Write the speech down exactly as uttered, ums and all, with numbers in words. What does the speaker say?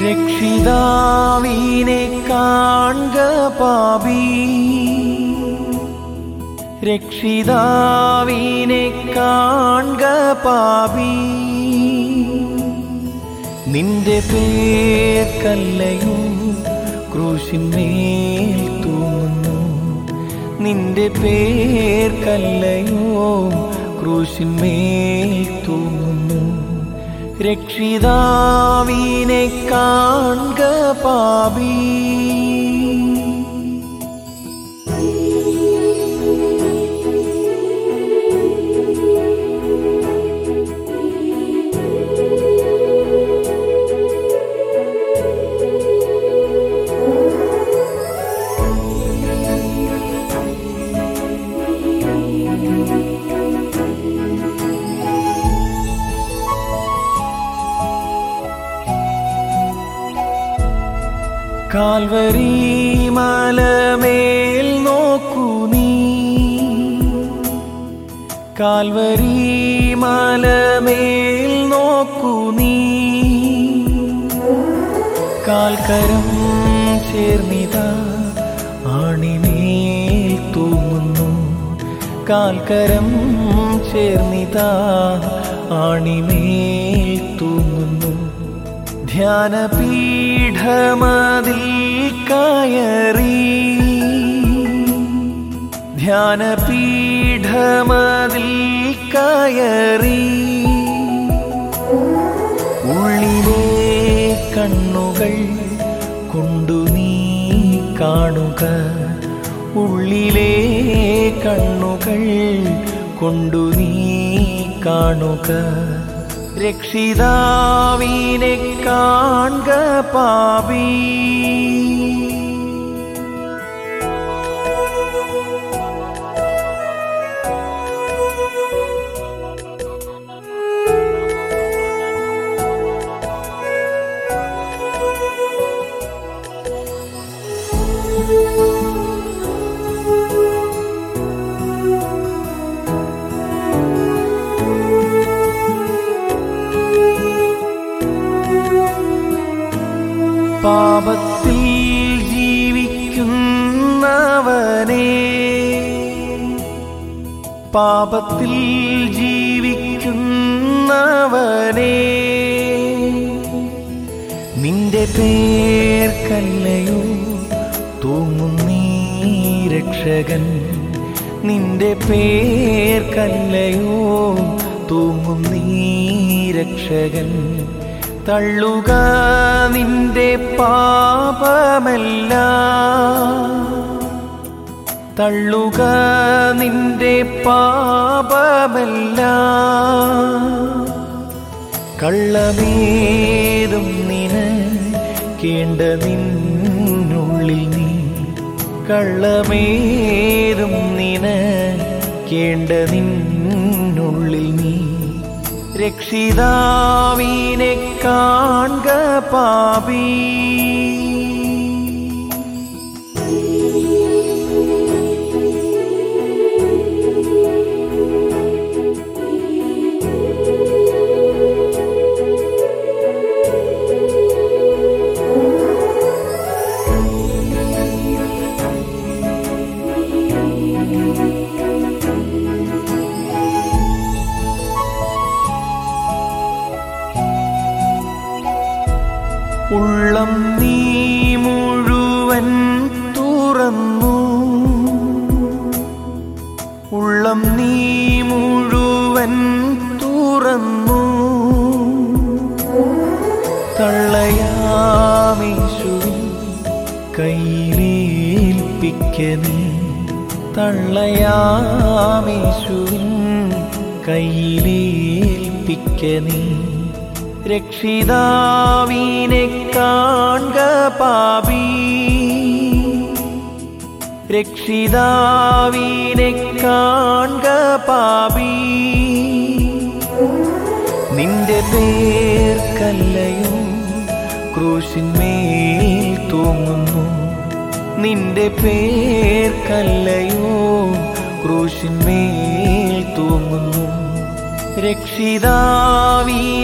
രക്ഷിതാവിനെ കാൺക പാപി, രക്ഷിതാവിനെ കാൺക പാപി. നിന്റെ പേർക്കല്ലയോ ക്രൂശിന്മേൽ തൂങ്ങുന്നു, നിന്റെ പേർക്കല്ലയോ ക്രൂശിന്മേൽ തൂങ്ങുന്നു. രക്ഷിതാവിനെ കാൺക പാപി. കാൽവരി മലമേൽ നോക്കൂ നീ, കാൽവരി മലമേൽ നോക്കൂ നീ. കാൽക്കരം ചേർന്നിതാ ആണിമേൽ തൂങ്ങുന്നു, കാൽക്കരം ചേർന്നിതാ ആണിമേൽ തൂങ്ങുന്നു. ധ്യാനപീഠമതിൽ കയറി, ധ്യാനപീഠമതിൽ കയറി. ഉള്ളിലെ കണ്ണുകൾ കൊണ്ടു നീ കാണുക, ഉള്ളിലെ കണ്ണുകൾ കൊണ്ടു നീ കാണുക. രക്ഷിതാവിനെ കാൺക പാപി. പാപത്തിൽ ജീവിക്കുന്നവനെ, പാപത്തിൽ ജീവിക്കുന്നവനെ. നിന്റെ പേർക്കല്ലയോ തൂങ്ങുന്നീ രക്ഷകൻ, നിന്റെ പേർക്കല്ലയോ തൂങ്ങുന്നീ രക്ഷകൻ. തള്ളുക നിന്റെ പാപമെല്ലാം, തള്ളുക നിന്റെ പാപമെല്ലാം. കള്ളമേതും നിനക്കേണ്ട നിന്നുള്ളിൽ നീ, കള്ളമേതും നിനക്കേണ്ട നിന്നുള്ളിൽ നീ. രക്ഷിതാവിനെ കാൺക പാപി. ഉള്ളം നീ മുഴുവൻ തുറന്നു, ഉള്ളം നീ മുഴുവൻ തുറന്നു. തള്ളയാമേശുവിൻ കയ്യിലേൽപ്പിക്ക നീ, തള്ളയാമേശുവിൻ കയ്യിലേൽപ്പിക്ക നീ. രക്ഷിതാവിനെ കാൺക പാപി, രക്ഷിതാവിനെ കാൺക പാപി. നിന്റെ പേർക്കല്ലയോ ക്രൂശിന്മേൽ തൂങ്ങുന്നു, നിന്റെ പേർക്കല്ലയോ ക്രൂശിന്മേൽ തൂങ്ങുന്നു. രക്ഷിതാവി